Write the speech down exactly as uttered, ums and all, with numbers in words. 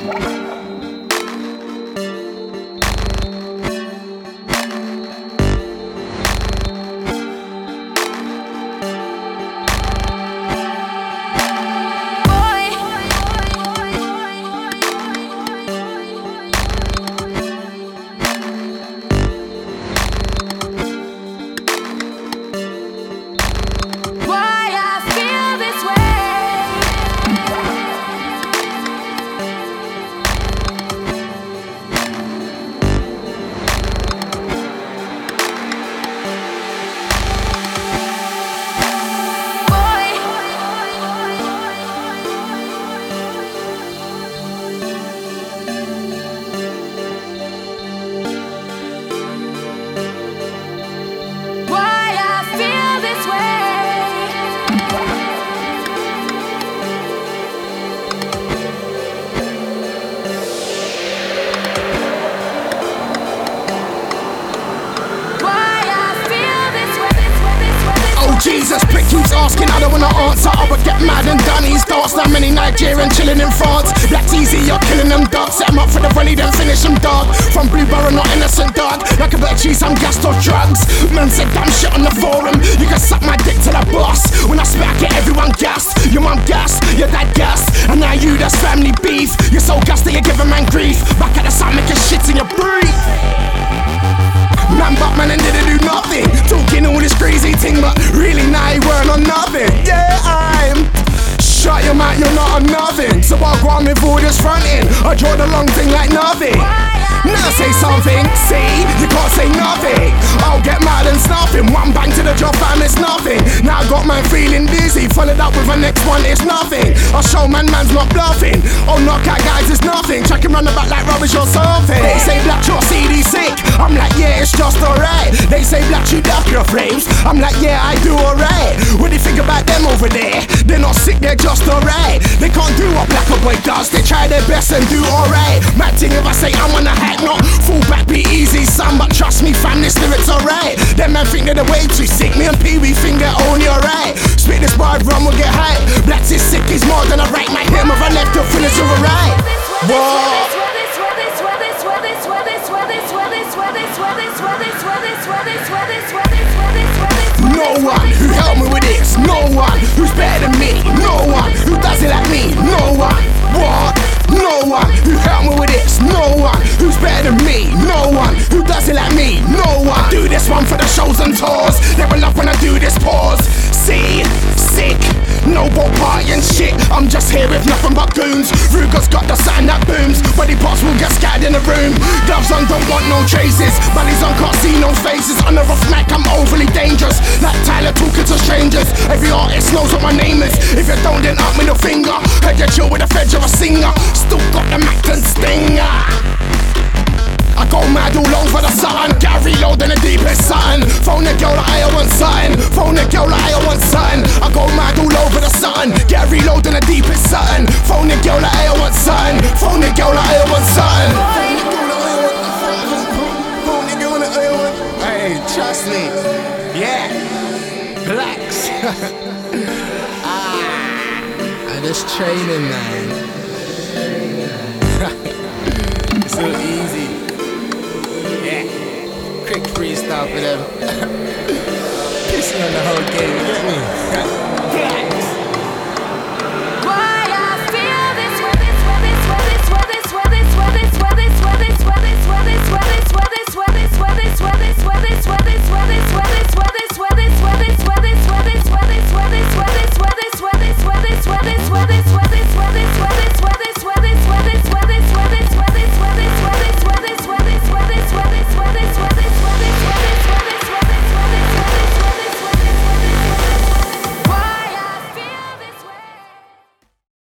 Jesus, prick keeps asking, I don't wanna answer. I would get mad and done. He's danced like many Nigerian chilling in France. Black's easy, you're killing them dark. Set them up for the volley, then finish them dark. From Blueborough, not innocent dog. Like a bit of cheese, I'm gassed off drugs. Man said damn shit on the forum. You can suck my dick to the boss. When I spit, I get everyone gassed. Your mum gassed, your dad gassed. And now you, that's family beef. You're so gassed that you're giving man grief. Back at the sun, making shit in your breath. Man, but man, and didn't do nothing. Talking all this crazy thing, but really now he weren't on nothing. Yeah, I'm. Shut your mouth, you're not on nothing. So I'll go on with all this fronting. I draw the long thing like nothing. Now say something, see, you can't say nothing. I'll get mad and nothing. One bang to the job, fam, it's nothing. Now I got man feeling dizzy. Followed up with a next one, it's nothing. I'll show man, man's not bluffing. Oh, knockout guys, it's nothing. Check him run the back like rubbish or something. They say black, your C D sick. I'm like, yeah, it's just alright. They say black, you up your frames. I'm like, yeah, I do alright. What do you think about them over there? They're not sick, they're just alright. They can't do what black or boy does. They try their best and do alright. Mad thing if I say I'm on a hack, not fall back, be easy, son. But trust me, fam, this lyric's alright. Them man think they're the way too sick. Me and Pee Wee think they're only alright. Spit this bar, run will get hype. Black's is sick, he's more than a right. Might hit him if I left to finish with a right. What? No one who helped me with this. No one who's better than me. No one who does it like me. No one. What? No one who helped me with this. No one who's better than me. No one who does it like me. No one. I do this one for the shows and tours. They will love when I do this pause. See, sick, no ball party and shit. I'm just here with nothing but goons. Ruger's got the sound that booms. Body parts will get scattered in the room. Gloves on, don't want no traces. Buddies on, can't see no faces. On the rough mic, I'm overly dangerous. Like Tyler talking to strangers. Every artist knows what my name is. If you don't, then up middle finger. Heard you chill with a fed, you're a singer. Still got the Mac and stinger. I go mad all over the sun. Gary load in the deepest sun. Phone a girl like I want something. Phone a girl like I want something. I go mad all over the sun. Gary load in the deepest sun. Phone a girl like I want something. Phone a girl like I want something. Phone a girl like I want. Hey, trust me. Yeah. Blacks. Ah. I'm just training, man. It's so easy. Yeah, quick freestyle for them. Pissing on the whole game, you get me?